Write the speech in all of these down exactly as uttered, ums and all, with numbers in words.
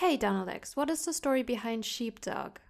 Hey, Donalex, what is the story behind Sheepdog?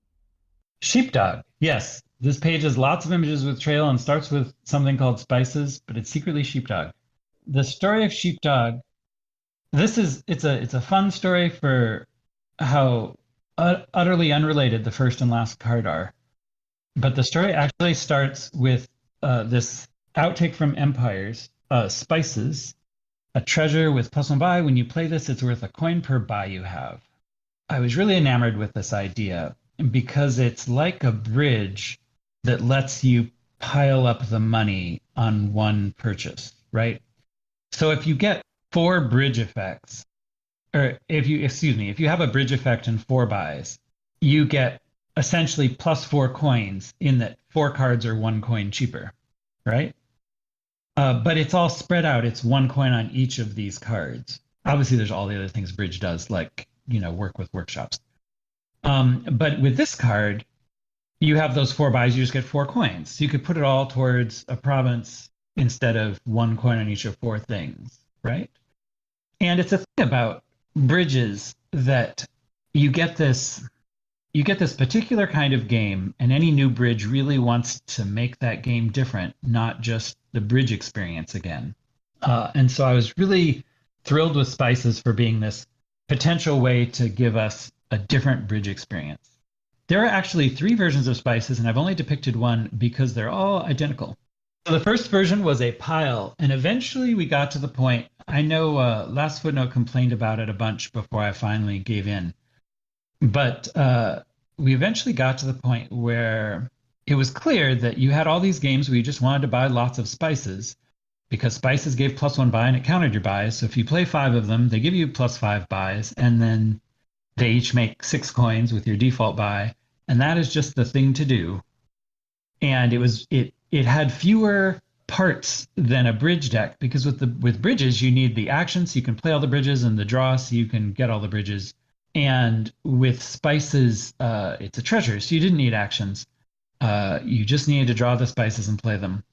Sheepdog. Yes. This page has lots of images with trail and starts with something called spices, but it's secretly sheepdog. The story of sheepdog. This is it's a it's a fun story for how ut- utterly unrelated the first and last card are. But the story actually starts with uh, this outtake from Empires, uh, spices, a treasure with plus one buy. When you play this, it's worth a coin per buy you have. I was really enamored with this idea because it's like a bridge that lets you pile up the money on one purchase, right? So if you get four bridge effects, or if you, excuse me, if you have a bridge effect and four buys, you get essentially plus four coins in that four cards are one coin cheaper, right? Uh, but it's all spread out. It's one coin on each of these cards. Obviously, there's all the other things Bridge does, like, you know, work with workshops. Um, but with this card, you have those four buys, you just get four coins. So you could put it all towards a province instead of one coin on each of four things, right? And it's a thing about bridges that you get this you get this particular kind of game, and any new bridge really wants to make that game different, not just the bridge experience again. Uh, and so I was really thrilled with Spices for being this potential way to give us a different bridge experience. There are actually three versions of Spices, and I've only depicted one because they're all identical. So the first version was a pile, and eventually we got to the point. I know uh, Last Footnote complained about it a bunch before I finally gave in, but uh, we eventually got to the point where it was clear that you had all these games where you just wanted to buy lots of spices because spices gave plus one buy and it counted your buys. So if you play five of them, they give you plus five buys, and then they each make six coins with your default buy, and that is just the thing to do. And it was it it had fewer parts than a bridge deck because with the with bridges you need the action so you can play all the bridges and the draw so you can get all the bridges. And with spices, uh, it's a treasure, so you didn't need actions. Uh, you just needed to draw the spices and play them.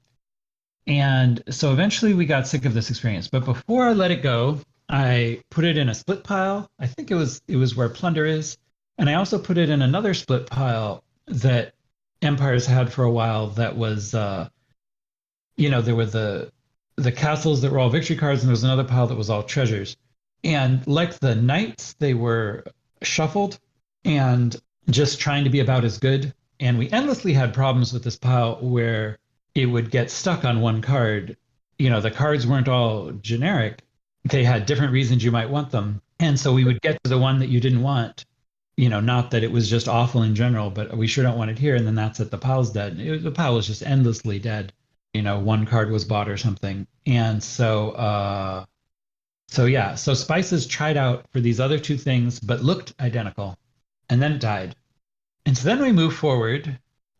And so eventually we got sick of this experience. But before I let it go, I put it in a split pile. I think it was it was where plunder is. And I also put it in another split pile that Empires had for a while that was uh, you know, there were the the castles that were all victory cards, and there was another pile that was all treasures. And like the knights, they were shuffled and just trying to be about as good. And we endlessly had problems with this pile where it would get stuck on one card. You know, the cards weren't all generic. They had different reasons you might want them. And so we would get to the one that you didn't want, you know, not that it was just awful in general, but we sure don't want it here. And then that's it. The pile's dead. It, the pile was just endlessly dead. You know, one card was bought or something. And so, uh, so yeah, so Spices tried out for these other two things, but looked identical, and then it died. And so then we move forward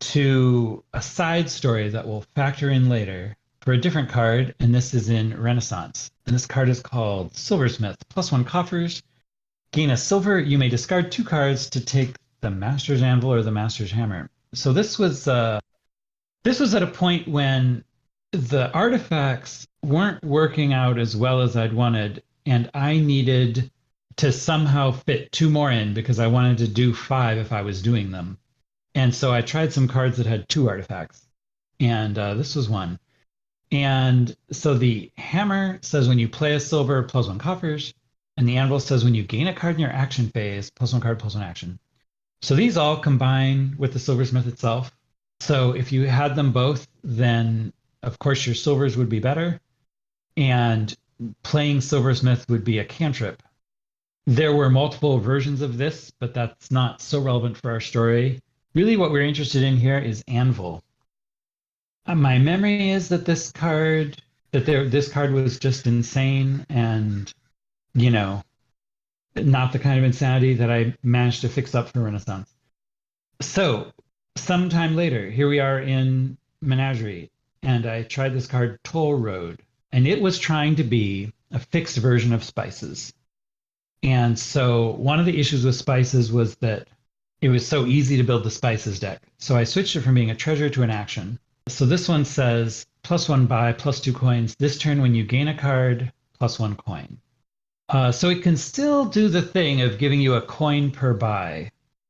to a side story that will factor in later for a different card, and this is in Renaissance. And this card is called Silversmith. Plus one coffers. Gain a silver. You may discard two cards to take the Master's Anvil or the Master's Hammer. So this was uh, this was at a point when the artifacts weren't working out as well as I'd wanted, and I needed to somehow fit two more in because I wanted to do five if I was doing them. And so I tried some cards that had two artifacts, and uh, this was one. And so the hammer says when you play a silver, plus one coffers, and the anvil says when you gain a card in your action phase, plus one card, plus one action. So these all combine with the silversmith itself. So if you had them both, then of course your silvers would be better, and playing silversmith would be a cantrip. There were multiple versions of this, but that's not so relevant for our story. Really, what we're interested in here is Anvil. Uh, my memory is that this card, that there, this card was just insane, and you know, not the kind of insanity that I managed to fix up for Renaissance. So, sometime later, here we are in Menagerie, and I tried this card Toll Road, and it was trying to be a fixed version of Spices. And so one of the issues with Spices was that it was so easy to build the Spices deck. So I switched it from being a treasure to an action. So this one says plus one buy, plus two coins. This turn, when you gain a card, plus one coin. Uh, so it can still do the thing of giving you a coin per buy,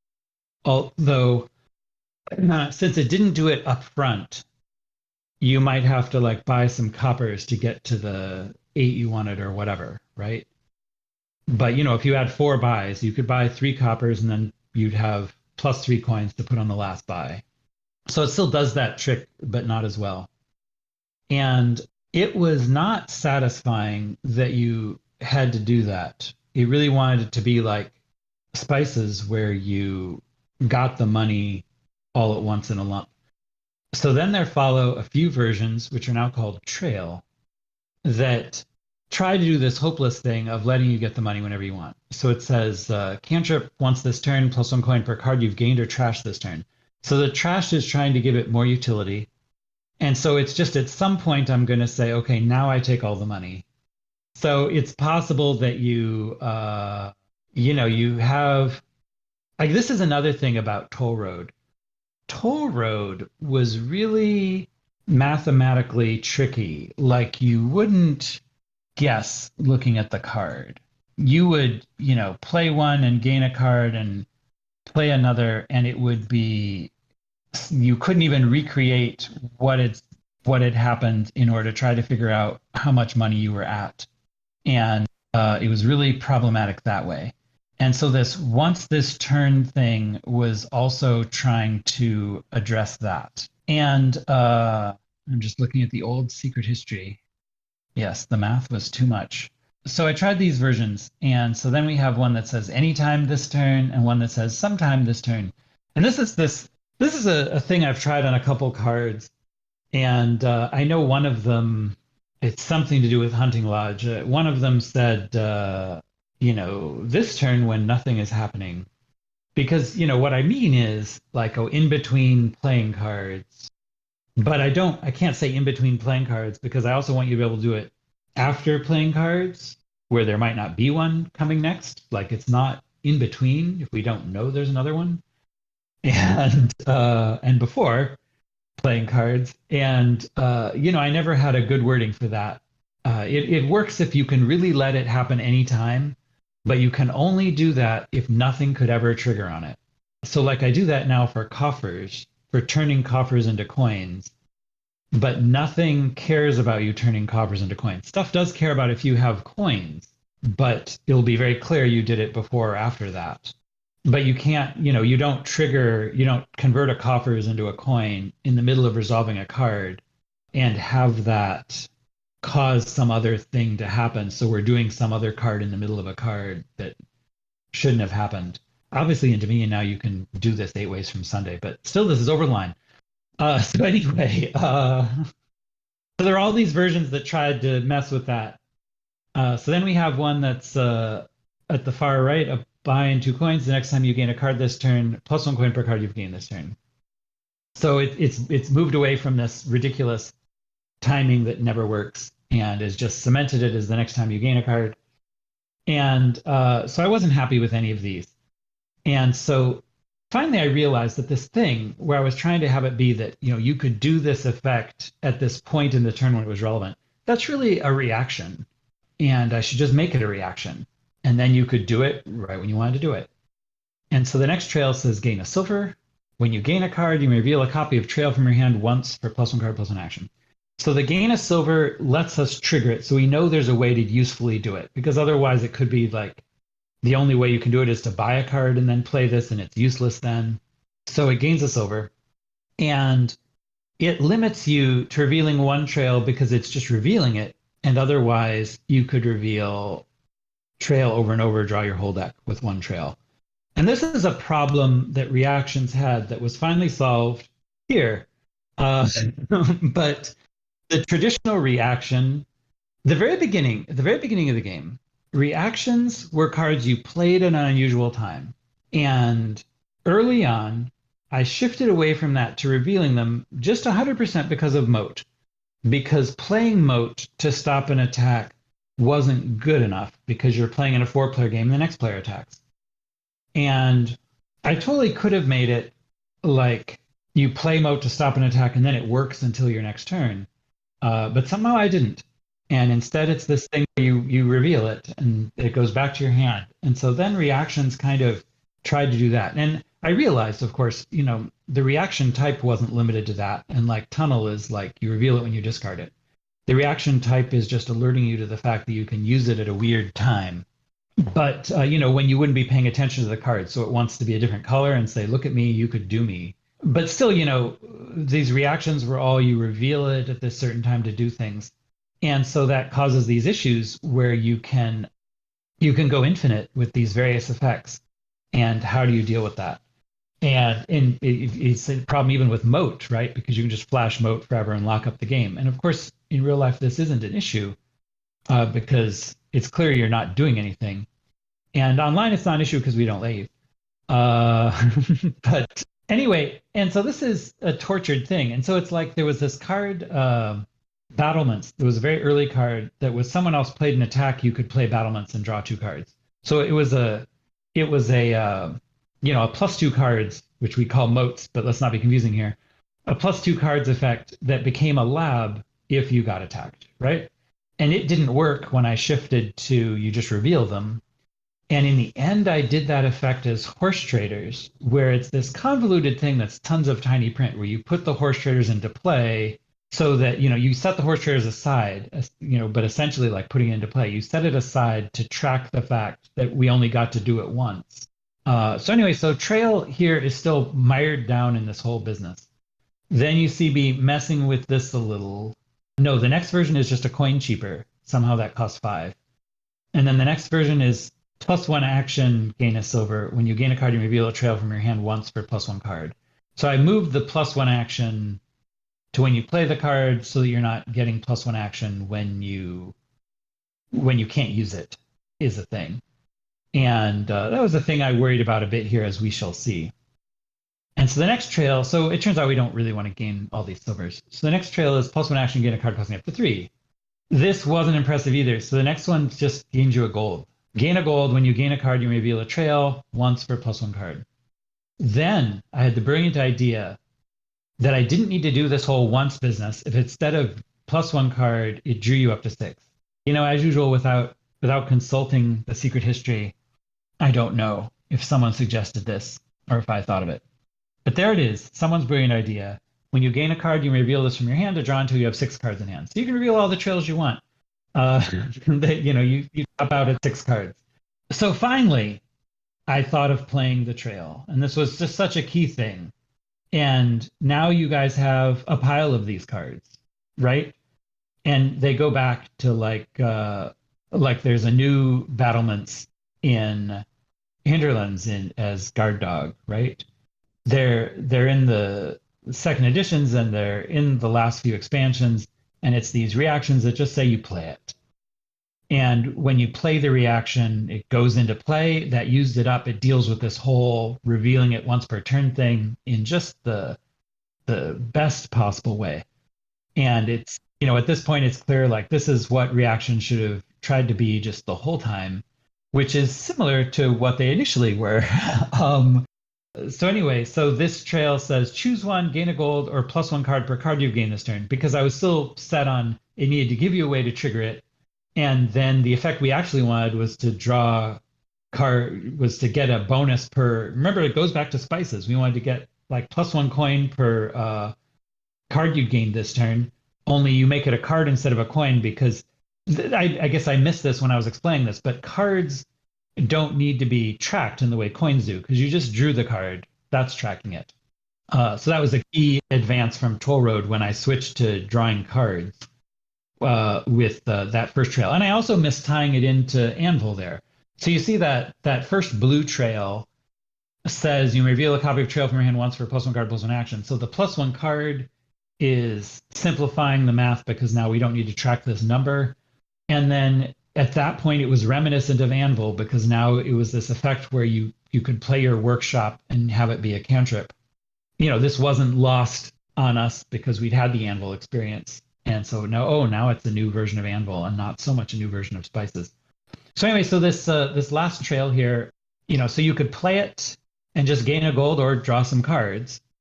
although uh, since it didn't do it up front, you might have to like buy some coppers to get to the eight you wanted or whatever, right? But you know, if you had four buys, you could buy three coppers and then you'd have plus three coins to put on the last buy. So it still does that trick, but not as well. And it was not satisfying that you had to do that. It really wanted it to be like Spices, where you got the money all at once in a lump. So then there follow a few versions, which are now called Trail, that try to do this hopeless thing of letting you get the money whenever you want. So it says, uh, cantrip once this turn, plus one coin per card you've gained or trashed this turn. So the trash is trying to give it more utility. And so it's just at some point I'm going to say, okay, now I take all the money. So it's possible that you, uh, you know, you have, like, this is another thing about Toll Road. Toll Road was really mathematically tricky. Like, you wouldn't guess looking at the card. You would, you know, play one and gain a card and play another, and it would be, you couldn't even recreate what it's what had happened in order to try to figure out how much money you were at. And uh, it was really problematic that way. And so this once this turn thing was also trying to address that. And uh, I'm just looking at the old secret history. Yes, the math was too much. So I tried these versions. And so then we have one that says anytime this turn and one that says sometime this turn. And this is this this is a, a thing I've tried on a couple cards. And uh, I know one of them, it's something to do with Hunting Lodge. Uh, one of them said, uh, you know, this turn when nothing is happening. Because, you know, what I mean is like, oh, in between playing cards. But I don't, I can't say in between playing cards because I also want you to be able to do it after playing cards where there might not be one coming next. Like it's not in between if we don't know there's another one. And, uh, and before playing cards. And, uh, you know, I never had a good wording for that. Uh, it, it works if you can really let it happen anytime, but you can only do that if nothing could ever trigger on it. So like I do that now for coffers, for turning coffers into coins, but nothing cares about you turning coffers into coins. Stuff does care about if you have coins, but it'll be very clear you did it before or after that. But you can't, you know, you don't trigger, you don't convert a coffers into a coin in the middle of resolving a card and have that cause some other thing to happen. So we're doing some other card in the middle of a card that shouldn't have happened. Obviously, in Dominion now you can do this eight ways from Sunday, but still this is over the line. Uh, so anyway, uh, so there are all these versions that tried to mess with that. Uh, so then we have one that's uh, at the far right, a buy in two coins. The next time you gain a card this turn, plus one coin per card you've gained this turn. So it, it's it's moved away from this ridiculous timing that never works and is just cemented it as the next time you gain a card. And uh, so I wasn't happy with any of these. And so finally I realized that this thing where I was trying to have it be that, you know, you could do this effect at this point in the turn when it was relevant, that's really a reaction. And I should just make it a reaction. And then you could do it right when you wanted to do it. And so the next trail says gain a silver. When you gain a card, you may reveal a copy of Trail from your hand once for plus one card plus one action. So the gain a silver lets us trigger it. So we know there's a way to usefully do it, because otherwise it could be like the only way you can do it is to buy a card and then play this, and it's useless then. So it gains a silver. And it limits you to revealing one trail because it's just revealing it. And otherwise you could reveal trail over and over, draw your whole deck with one trail. And this is a problem that Reactions had that was finally solved here. Uh, but the traditional reaction, the very beginning, at the very beginning of the game, reactions were cards you played at an unusual time. And early on, I shifted away from that to revealing them just one hundred percent because of Moat. Because playing Moat to stop an attack wasn't good enough because you're playing in a four-player game and the next player attacks. And I totally could have made it like you play Moat to stop an attack and then it works until your next turn. Uh, but somehow I didn't. And instead, it's this thing where you you reveal it and it goes back to your hand. And so then reactions kind of tried to do that. And I realized, of course, you know, the reaction type wasn't limited to that. And like tunnel is like you reveal it when you discard it. The reaction type is just alerting you to the fact that you can use it at a weird time. But uh, you know, when you wouldn't be paying attention to the card, so it wants to be a different color and say, "Look at me, you could do me." But still, you know, these reactions were all you reveal it at this certain time to do things, and so that causes these issues where you can you can go infinite with these various effects. And how do you deal with that? And in it, it's a problem even with moat, right? Because you can just flash moat forever and lock up the game. And of course, in real life, this isn't an issue uh, because it's clear you're not doing anything. And online, it's not an issue because we don't leave. Uh, but anyway, and so this is a tortured thing. And so it's like there was this card, uh, Battlements. There was a very early card that was someone else played an attack. You could play Battlements and draw two cards. So it was a, it was a, uh, you know, a plus two cards, which we call moats, but let's not be confusing here. A plus two cards effect that became a lab if you got attacked, right? And it didn't work when I shifted to you just reveal them. And in the end, I did that effect as horse traders, where it's this convoluted thing that's tons of tiny print, where you put the horse traders into play so that, you know, you set the horse traders aside, you know, but essentially like putting it into play, you set it aside to track the fact that we only got to do it once. Uh, so anyway, so Trail here is still mired down in this whole business. Then you see me messing with this a little. No, the next version is just a coin cheaper. Somehow that costs five. And then the next version is plus one action, gain a silver. When you gain a card, you reveal a trail from your hand once for plus one card. So I moved the plus one action to when you play the card so that you're not getting plus one action when you when you can't use it is a thing. And uh, that was the thing I worried about a bit here, as we shall see. And so the next trail, so it turns out we don't really want to gain all these silvers. So the next trail is plus one action, gain a card costing up to three. This wasn't impressive either. So the next one just gains you a gold. Gain a gold. When you gain a card, you reveal a trail once for plus one card. Then I had the brilliant idea that I didn't need to do this whole once business if instead of plus one card, it drew you up to six. You know, as usual, without without consulting the secret history, I don't know if someone suggested this or if I thought of it. But there it is, someone's brilliant idea. When you gain a card, you reveal this from your hand to draw until you have six cards in hand. So you can reveal all the trails you want. Uh, that, you know, you, you top out at six cards. So finally, I thought of playing the trail. And this was just such a key thing. And now you guys have a pile of these cards, right? And they go back to like, uh, like there's a new Battlements in Hinterlands in as Guard Dog, right? They're they're in the second editions and they're in the last few expansions, and it's these reactions that just say you play it. And when you play the reaction, it goes into play. That used it up. It deals with this whole revealing it once per turn thing in just the the best possible way. And it's, you know, at this point, it's clear like this is what reaction should have tried to be just the whole time, which is similar to what they initially were. um, so anyway, so this trail says choose one, gain a gold, or plus one card per card you've gained this turn, because I was still set on it needed to give you a way to trigger it. And then the effect we actually wanted was to draw card was to get a bonus per, remember it goes back to spices. We wanted to get like plus one coin per uh, card you gained this turn, only you make it a card instead of a coin because th- I, I guess I missed this when I was explaining this, but cards don't need to be tracked in the way coins do because you just drew the card. That's tracking it. Uh, so that was a key advance from Toll Road when I switched to drawing cards uh, with uh, that first trail. And I also missed tying it into Anvil there. So you see that that first blue trail says you reveal a copy of trail from your hand once for plus one card, plus one action. So the plus one card is simplifying the math because now we don't need to track this number. And then at that point, it was reminiscent of Anvil because now it was this effect where you you could play your workshop and have it be a cantrip. You know, this wasn't lost on us because we'd had the Anvil experience. And so now, oh, now it's a new version of Anvil and not so much a new version of Spices. So anyway, so this uh, this last trail here, you know, so you could play it and just gain a gold or draw some cards.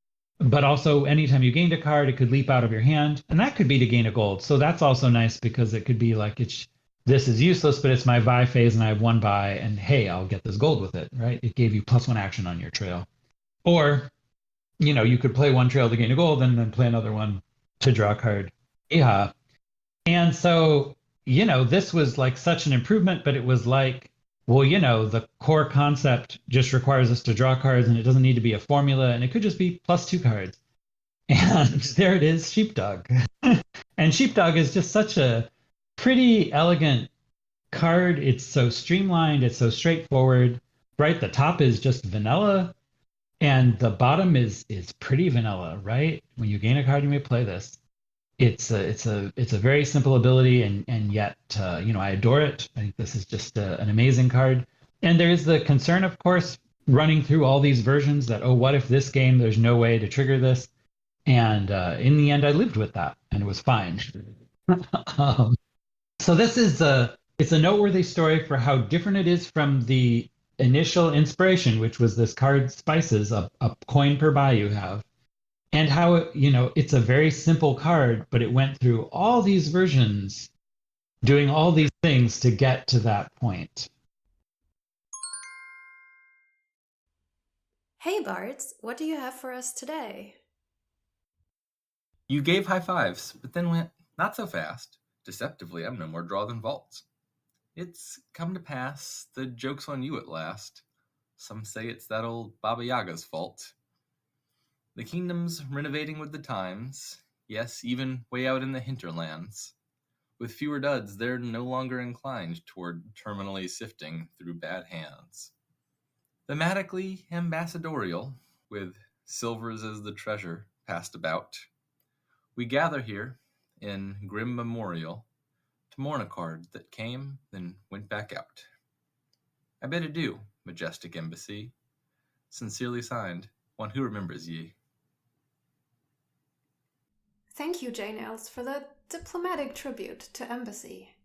but also anytime you gained a card, it could leap out of your hand, and that could be to gain a gold. So that's also nice because it could be like it's this is useless, but it's my buy phase and I have one buy, and hey, I'll get this gold with it, right? It gave you plus one action on your trail. Or, you know, you could play one trail to gain a gold and then play another one to draw a card. Yeah. And so, you know, this was like such an improvement, but it was like, well, you know, the core concept just requires us to draw cards and it doesn't need to be a formula and it could just be plus two cards. And there it is, Sheepdog. And Sheepdog is just such a pretty elegant card. It's so streamlined, it's so straightforward. Right? The top is just vanilla and the bottom is is pretty vanilla, right? When you gain a card, you may play this. It's a it's a it's a very simple ability, and and yet uh, you know I adore it. I think this is just a, an amazing card. And there is the concern, of course, running through all these versions that oh, what if this game there's no way to trigger this? And uh, in the end, I lived with that, and it was fine. um, so this is a it's a noteworthy story for how different it is from the initial inspiration, which was this card Spices, a, a coin per buy you have, and how it, you know it's a very simple card, but it went through all these versions, doing all these things to get to that point. Hey Bart, what do you have for us today? You gave high fives, but then went, not so fast. Deceptively, I'm no more draw than vaults. It's come to pass, the joke's on you at last. Some say it's that old Baba Yaga's fault. The kingdom's renovating with the times, yes, even way out in the hinterlands. With fewer duds, they're no longer inclined toward terminally sifting through bad hands. Thematically ambassadorial, with silvers as the treasure passed about, we gather here, in grim memorial, to mourn a card that came, then went back out. I bid adieu, majestic embassy. Sincerely signed, one who remembers ye. Thank you, Jane Els, for that diplomatic tribute to Embassy.